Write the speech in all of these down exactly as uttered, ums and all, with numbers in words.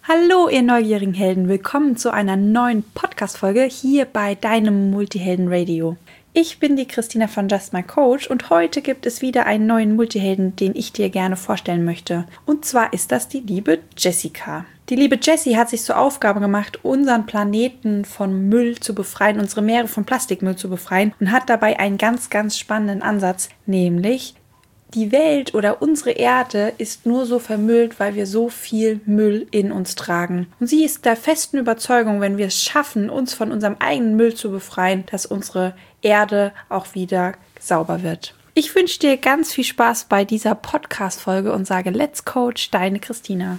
Hallo ihr neugierigen Helden, willkommen zu einer neuen Podcast-Folge hier bei deinem Multihelden-Radio. Ich bin die Christina von Just My Coach und heute gibt es wieder einen neuen Multihelden, den ich dir gerne vorstellen möchte. Und zwar ist das die liebe Jessica. Die liebe Jessie hat sich zur Aufgabe gemacht, unseren Planeten von Müll zu befreien, unsere Meere von Plastikmüll zu befreien und hat dabei einen ganz, ganz spannenden Ansatz, nämlich die Welt oder unsere Erde ist nur so vermüllt, weil wir so viel Müll in uns tragen. Und sie ist der festen Überzeugung, wenn wir es schaffen, uns von unserem eigenen Müll zu befreien, dass unsere Erde auch wieder sauber wird. Ich wünsche dir ganz viel Spaß bei dieser Podcast-Folge und sage Let's Coach, deine Christina.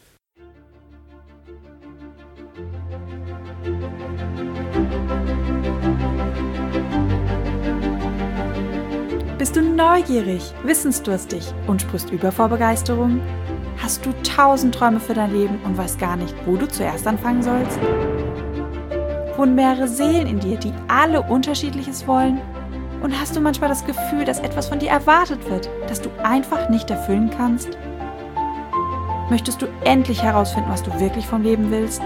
Bist du neugierig, wissensdurstig und sprichst über vor Begeisterung? Hast du tausend Träume für dein Leben und weißt gar nicht, wo du zuerst anfangen sollst? Wohnen mehrere Seelen in dir, die alle Unterschiedliches wollen? Und hast du manchmal das Gefühl, dass etwas von dir erwartet wird, das du einfach nicht erfüllen kannst? Möchtest du endlich herausfinden, was du wirklich vom Leben willst?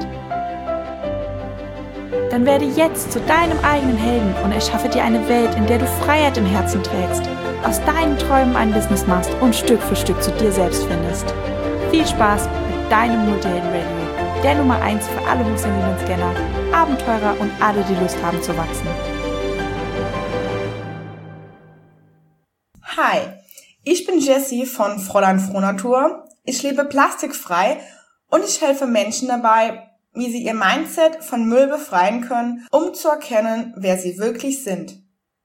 Dann werde jetzt zu deinem eigenen Helden und erschaffe dir eine Welt, in der du Freiheit im Herzen trägst, aus deinen Träumen ein Business machst und Stück für Stück zu dir selbst findest. Viel Spaß mit deinem Multihelden-Radio, der Nummer eins für alle hochsensiblen Scanner, Abenteurer und alle, die Lust haben zu wachsen. Hi, ich bin Jessie von Fräulein Frohnatur. Ich lebe plastikfrei und ich helfe Menschen dabei, wie sie ihr Mindset von Müll befreien können, um zu erkennen, wer sie wirklich sind.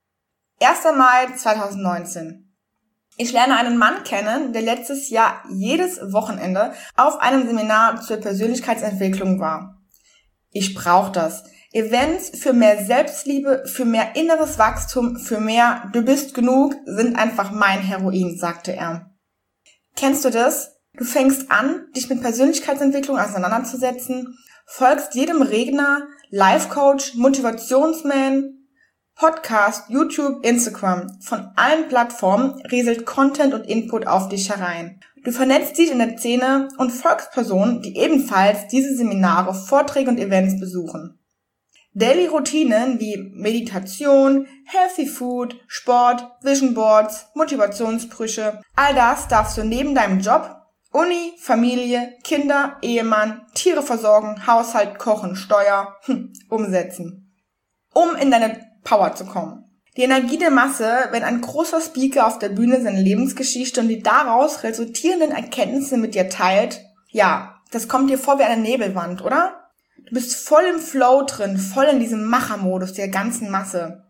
erster Mai zweitausendneunzehn. Ich lerne einen Mann kennen, der letztes Jahr jedes Wochenende auf einem Seminar zur Persönlichkeitsentwicklung war. Ich brauche das. Events für mehr Selbstliebe, für mehr inneres Wachstum, für mehr Du bist genug sind einfach mein Heroin, sagte er. Kennst du das? Du fängst an, dich mit Persönlichkeitsentwicklung auseinanderzusetzen, folgst jedem Redner, Life-Coach, Motivationsman, Podcast, YouTube, Instagram. Von allen Plattformen rieselt Content und Input auf dich herein. Du vernetzt dich in der Szene und folgst Personen, die ebenfalls diese Seminare, Vorträge und Events besuchen. Daily-Routinen wie Meditation, Healthy Food, Sport, Vision Boards, Motivationssprüche, all das darfst du neben deinem Job, Uni, Familie, Kinder, Ehemann, Tiere versorgen, Haushalt, Kochen, Steuer, hm, umsetzen. Um in deine Power zu kommen. Die Energie der Masse, wenn ein großer Speaker auf der Bühne seine Lebensgeschichte und die daraus resultierenden Erkenntnisse mit dir teilt, ja, das kommt dir vor wie eine Nebelwand, oder? Du bist voll im Flow drin, voll in diesem Machermodus der ganzen Masse.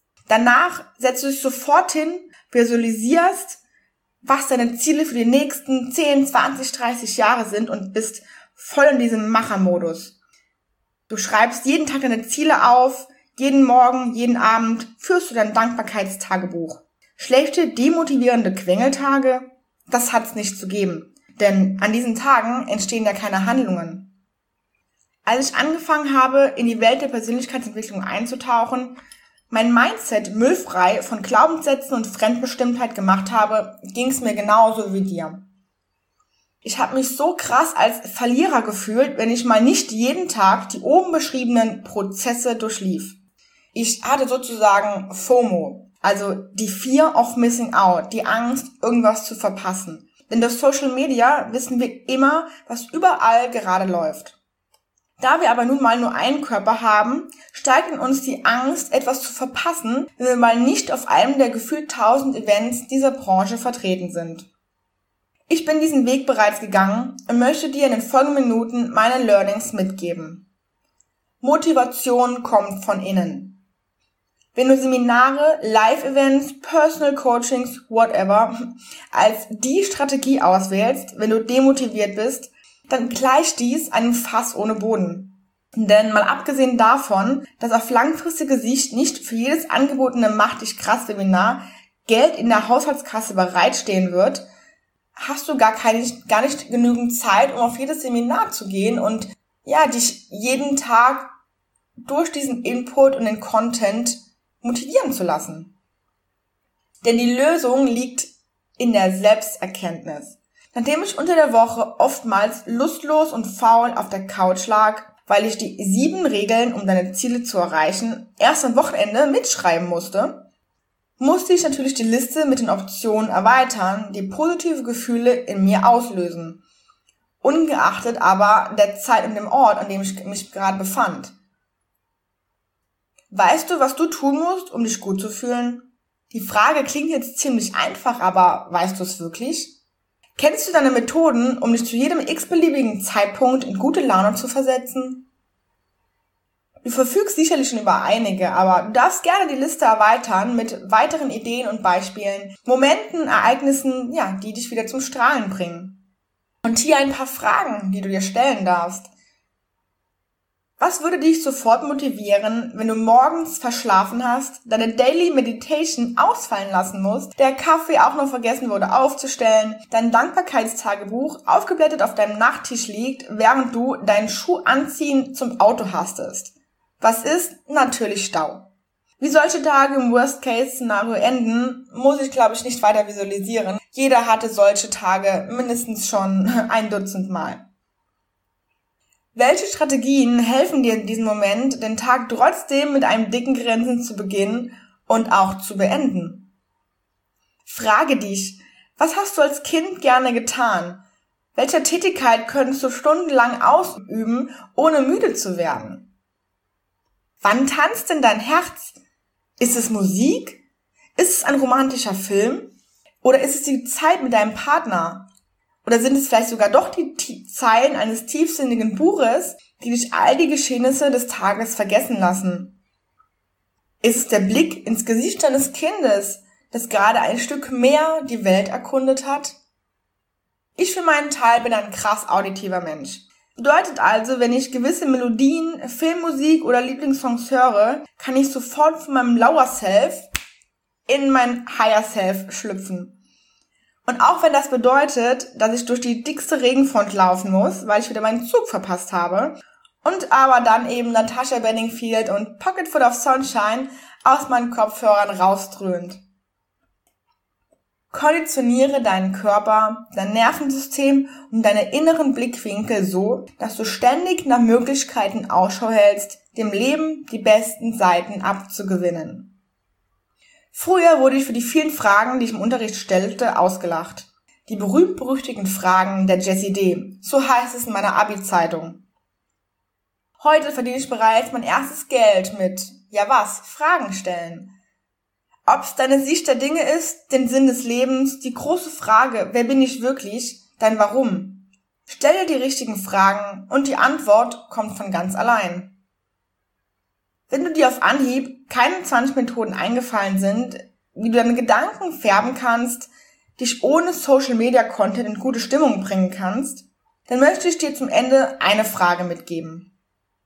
Danach setzt du dich sofort hin, visualisierst, was deine Ziele für die nächsten zehn, zwanzig, dreißig Jahre sind und bist voll in diesem Machermodus. Du schreibst jeden Tag deine Ziele auf, jeden Morgen, jeden Abend führst du dein Dankbarkeitstagebuch. Schlechte, demotivierende Quengeltage, das hat's nicht zu geben, denn an diesen Tagen entstehen ja keine Handlungen. Als ich angefangen habe, in die Welt der Persönlichkeitsentwicklung einzutauchen, mein Mindset müllfrei von Glaubenssätzen und Fremdbestimmtheit gemacht habe, ging es mir genauso wie dir. Ich habe mich so krass als Verlierer gefühlt, wenn ich mal nicht jeden Tag die oben beschriebenen Prozesse durchlief. Ich hatte sozusagen FOMO, also die Fear of Missing Out, die Angst, irgendwas zu verpassen. Denn durch Social Media wissen wir immer, was überall gerade läuft. Da wir aber nun mal nur einen Körper haben, steigt in uns die Angst, etwas zu verpassen, wenn wir mal nicht auf einem der gefühlt tausend Events dieser Branche vertreten sind. Ich bin diesen Weg bereits gegangen und möchte dir in den folgenden Minuten meine Learnings mitgeben. Motivation kommt von innen. Wenn du Seminare, Live-Events, Personal Coachings, whatever, als die Strategie auswählst, wenn du demotiviert bist, dann gleicht dies einem Fass ohne Boden. Denn mal abgesehen davon, dass auf langfristige Sicht nicht für jedes angebotene Mach dich krass Seminar Geld in der Haushaltskasse bereitstehen wird, hast du gar keine, gar nicht genügend Zeit, um auf jedes Seminar zu gehen und ja, dich jeden Tag durch diesen Input und den Content motivieren zu lassen. Denn die Lösung liegt in der Selbsterkenntnis. Nachdem ich unter der Woche oftmals lustlos und faul auf der Couch lag, weil ich die sieben Regeln, um deine Ziele zu erreichen, erst am Wochenende mitschreiben musste, musste ich natürlich die Liste mit den Optionen erweitern, die positive Gefühle in mir auslösen. Ungeachtet aber der Zeit und dem Ort, an dem ich mich gerade befand. Weißt du, was du tun musst, um dich gut zu fühlen? Die Frage klingt jetzt ziemlich einfach, aber weißt du es wirklich? Kennst du deine Methoden, um dich zu jedem x-beliebigen Zeitpunkt in gute Laune zu versetzen? Du verfügst sicherlich schon über einige, aber du darfst gerne die Liste erweitern mit weiteren Ideen und Beispielen, Momenten, Ereignissen, ja, die dich wieder zum Strahlen bringen. Und hier ein paar Fragen, die du dir stellen darfst. Was würde dich sofort motivieren, wenn du morgens verschlafen hast, deine Daily Meditation ausfallen lassen musst, der Kaffee auch noch vergessen wurde aufzustellen, dein Dankbarkeitstagebuch aufgeblättert auf deinem Nachttisch liegt, während du deinen Schuh anziehen zum Auto hastest? Was ist? Natürlich Stau. Wie solche Tage im Worst-Case-Szenario enden, muss ich, glaube ich, nicht weiter visualisieren. Jeder hatte solche Tage mindestens schon ein Dutzend Mal. Welche Strategien helfen dir in diesem Moment, den Tag trotzdem mit einem dicken Grinsen zu beginnen und auch zu beenden? Frage dich, was hast du als Kind gerne getan? Welche Tätigkeit könntest du stundenlang ausüben, ohne müde zu werden? Wann tanzt denn dein Herz? Ist es Musik? Ist es ein romantischer Film? Oder ist es die Zeit mit deinem Partner? Oder sind es vielleicht sogar doch die T- Zeilen eines tiefsinnigen Buches, die dich all die Geschehnisse des Tages vergessen lassen? Ist es der Blick ins Gesicht deines Kindes, das gerade ein Stück mehr die Welt erkundet hat? Ich für meinen Teil bin ein krass auditiver Mensch. Bedeutet also, wenn ich gewisse Melodien, Filmmusik oder Lieblingssongs höre, kann ich sofort von meinem Lower Self in mein Higher Self schlüpfen. Und auch wenn das bedeutet, dass ich durch die dickste Regenfront laufen muss, weil ich wieder meinen Zug verpasst habe, und aber dann eben Natasha Bedingfield und Pocketful of Sunshine aus meinen Kopfhörern rausdröhnt. Konditioniere deinen Körper, dein Nervensystem und deine inneren Blickwinkel so, dass du ständig nach Möglichkeiten Ausschau hältst, dem Leben die besten Seiten abzugewinnen. Früher wurde ich für die vielen Fragen, die ich im Unterricht stellte, ausgelacht. Die berühmt-berüchtigten Fragen der Jessie D. So heißt es in meiner Abi-Zeitung. Heute verdiene ich bereits mein erstes Geld mit, ja was, Fragen stellen. Ob es deine Sicht der Dinge ist, den Sinn des Lebens, die große Frage, wer bin ich wirklich, dein Warum. Stell dir die richtigen Fragen und die Antwort kommt von ganz allein. Wenn du dir auf Anhieb keine zwanzig Methoden eingefallen sind, wie du deine Gedanken färben kannst, dich ohne Social-Media-Content in gute Stimmung bringen kannst, dann möchte ich dir zum Ende eine Frage mitgeben.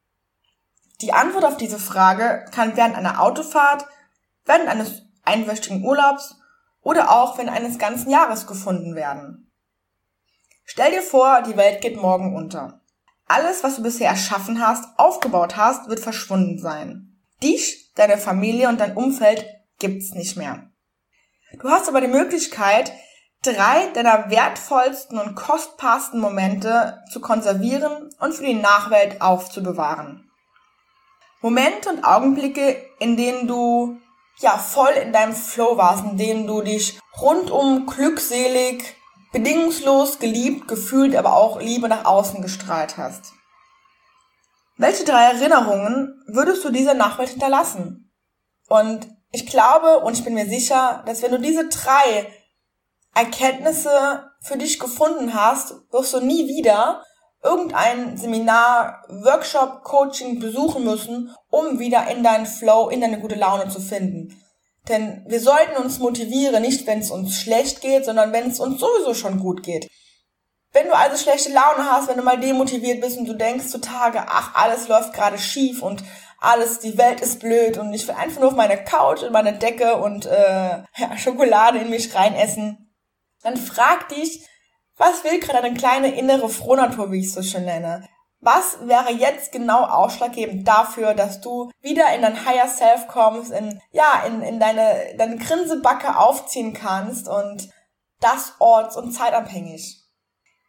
Die Antwort auf diese Frage kann während einer Autofahrt, während eines einwöchigen Urlaubs oder auch während eines ganzen Jahres gefunden werden. Stell dir vor, die Welt geht morgen unter. Alles, was du bisher erschaffen hast, aufgebaut hast, wird verschwunden sein. Dich, deine Familie und dein Umfeld gibt's nicht mehr. Du hast aber die Möglichkeit, drei deiner wertvollsten und kostbarsten Momente zu konservieren und für die Nachwelt aufzubewahren. Momente und Augenblicke, in denen du ja voll in deinem Flow warst, in denen du dich rundum glückselig, bedingungslos geliebt, gefühlt, aber auch Liebe nach außen gestrahlt hast. Welche drei Erinnerungen würdest du dieser Nachwelt hinterlassen? Und ich glaube und ich bin mir sicher, dass wenn du diese drei Erkenntnisse für dich gefunden hast, wirst du nie wieder irgendein Seminar, Workshop, Coaching besuchen müssen, um wieder in deinen Flow, in deine gute Laune zu finden. Denn wir sollten uns motivieren, nicht wenn es uns schlecht geht, sondern wenn es uns sowieso schon gut geht. Wenn du also schlechte Laune hast, wenn du mal demotiviert bist und du denkst zutage, ach, alles läuft gerade schief und alles, die Welt ist blöd und ich will einfach nur auf meine Couch und meine Decke und äh, ja, Schokolade in mich reinessen, dann frag dich, was will gerade deine kleine innere Frohnatur, wie ich es so schön nenne? Was wäre jetzt genau ausschlaggebend dafür, dass du wieder in dein Higher Self kommst, in, ja, in, in deine, deine Grinsebacke aufziehen kannst und das orts- und zeitabhängig?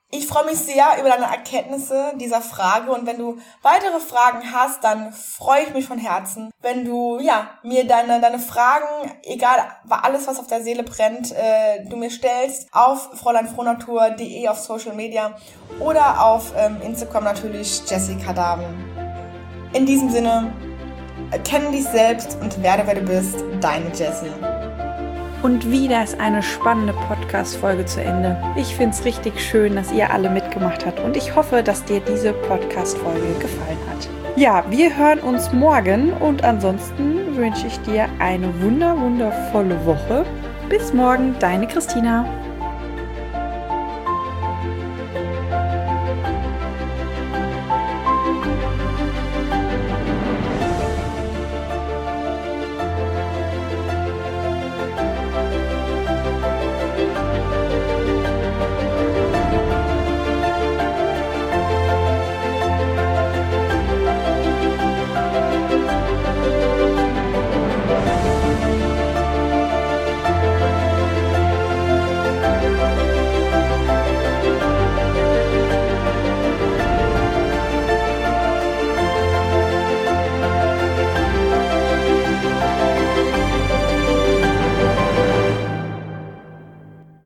Ich freue mich sehr über deine Erkenntnisse dieser Frage und wenn du weitere Fragen hast, dann freue ich mich von Herzen, wenn du ja mir deine deine Fragen, egal alles was auf der Seele brennt, äh, du mir stellst auf fräuleinfrohnatur punkt de auf Social Media oder auf ähm, Instagram natürlich Jessica Daven. In diesem Sinne, erkenne dich selbst und werde wer du bist, deine Jessie. Und wieder ist eine spannende Podcast-Folge zu Ende. Ich finde es richtig schön, dass ihr alle mitgemacht habt und ich hoffe, dass dir diese Podcast-Folge gefallen hat. Ja, wir hören uns morgen und ansonsten wünsche ich dir eine wunder, wundervolle Woche. Bis morgen, deine Christina.